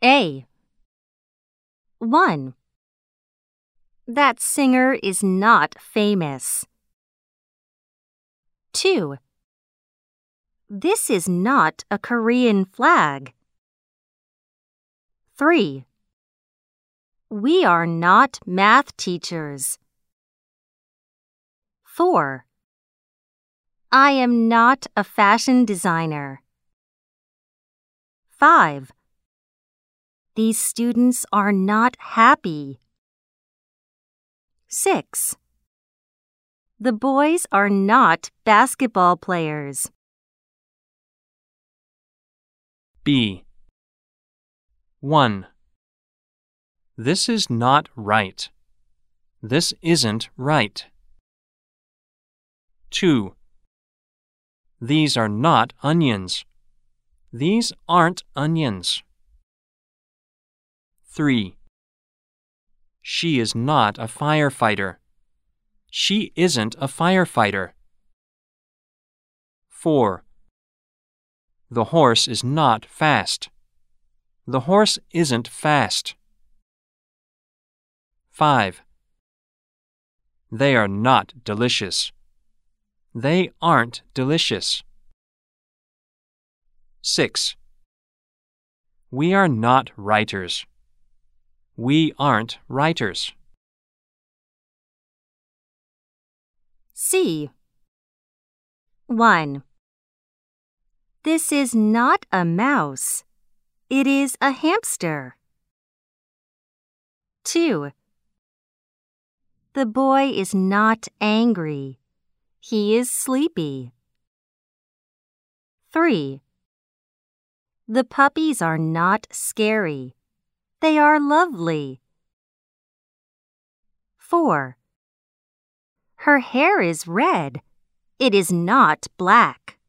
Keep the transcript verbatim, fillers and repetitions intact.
A. one. That singer is not famous. two. This is not a Korean flag. three. We are not math teachers. four. I am not a fashion designer. five. These students are not happy. six. The boys are not basketball players. B. one. This is not right. This isn't right. two. These are not onions. These aren't onions. three. She is not a firefighter. She isn't a firefighter. four. The horse is not fast. The horse isn't fast. five. They are not delicious. They aren't delicious. six. We are not writers. We aren't writers. C. one. This is not a mouse. It is a hamster. two. The boy is not angry. He is sleepy. three. The puppies are not scary. They are lovely. four. Her hair is red. It is not black.